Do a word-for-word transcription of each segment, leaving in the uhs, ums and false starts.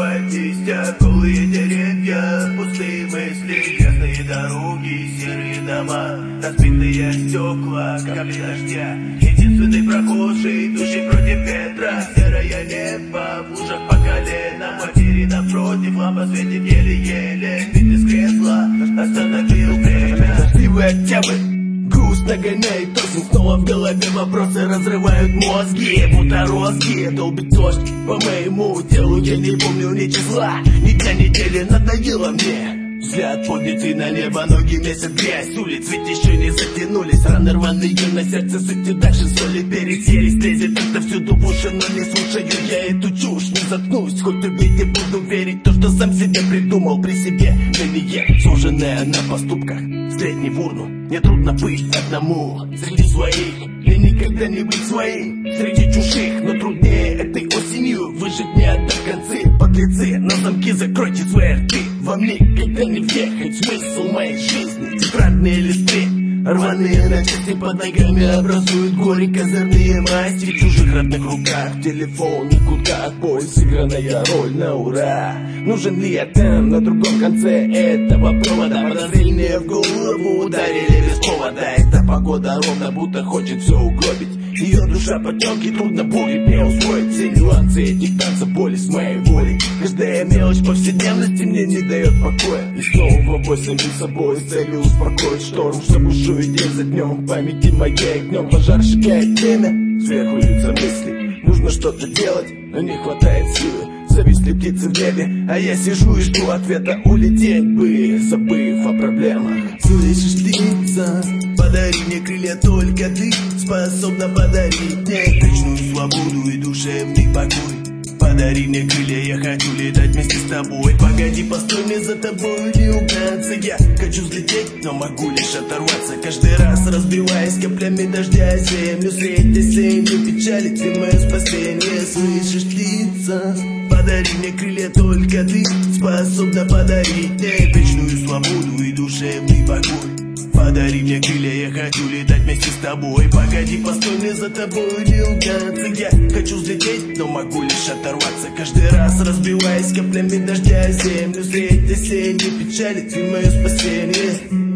под листья, голые деревья, пустые мысли, грязные дороги, серые дома, разбитые стекла, капли дождя. Единственный прохожий, идущий против ветра, серое небо, в лужах по колено. В квартире напротив, лампа светит еле-еле. Вид из кресла остановил время. Дождливый октябрь грустно гоняет осень, снова в голове вопросы разрывают мозги. Будто розги, долбит дождь по моему телу. Я не помню ни числа, ни дня недели, надоело мне. Взгляд поднятый на небо, ноги месяц грязь. Улиц ведь еще не затянулись, раны рваные на сердце сыти. Дальше соли переселись, лезет это всюду в уши, но не слушаю я эту чушь. Не заткнусь, хоть убить, не буду верить то, что сам себе придумал при себе. Мнение, суженное на поступках, взгляни в урну. Мне трудно быть одному среди своих, и никогда не быть своим среди чужих. Но труднее этой осенью выжить, не отдав концы. Подлецы, на замки закройте свои рты. Вам никогда не въехать в смысл моей жизни. Тетрадные листы, рваные на части под ногами, образуют горе козырные масти. В чужих родных руках телефон, никуда бой, сыгранная роль на ура. Нужен ли я там, на другом конце этого провода? Подозрения в голову ударили без повода. Эта погода ровно будто хочет все угробить. Ее душа потемки, трудно будет мне усвоить все нюансы этих танцев боли с моей волей. Каждая мелочь повседневности мне не дает покоя. И снова бой самим собой с целью успокоить шторм, что бушует день за днем. В памяти моей огнем пожар сжигает время. Сверху льются мысли, нужно что-то делать, но не хватает силы. Зависли птицы в небе, а я сижу и жду ответа. Улететь бы, забыв о проблемах. Слышишь, птица, подари мне крылья, только ты способна подарить мне вечную свободу и душевный покой. Подари мне крылья, я хочу летать вместе с тобой. Погоди, постой, мне за тобой не угнаться. Я хочу взлететь, но могу лишь оторваться. Каждый раз разбиваясь каплями дождя землю. Средь осенней печали, ты мое спасение. Слышишь, птица, подари мне крылья, только ты способна подарить мне вечную свободу и душевный покой. Подари мне крылья, я хочу летать вместе с тобой. Погоди, постой, мне за тобой не угнаться. Я хочу взлететь, но могу лишь оторваться. Каждый раз разбиваясь каплями дождя землю. Средь осенней печали, ты мое спасение.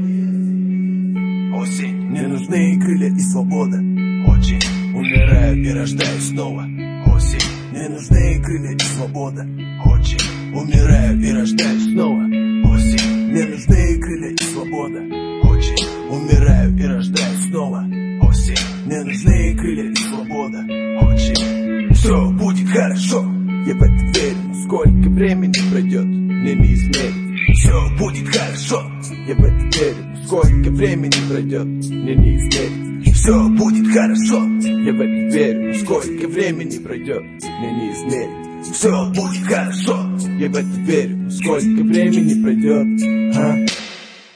Осень, мне нужны крылья и свобода. Очень умираю и рождаюсь снова. Осень, мне нужны крылья и свобода. Очень умираю и рождаюсь снова. Осень, мне нужны крылья и свобода. Очень умираю и рождаюсь снова. Осень, мне нужны крылья и свобода. Очень все будет хорошо, я в это верю. Но сколько времени пройдет, мне не измерить. Все будет хорошо, я в это верю. Но сколько времени пройдет, мне не измерить. Все будет хорошо, я в это верю. Но сколько времени пройдет, мне не измерить. Все будет хорошо, я в это верю. Но сколько времени пройдет, а?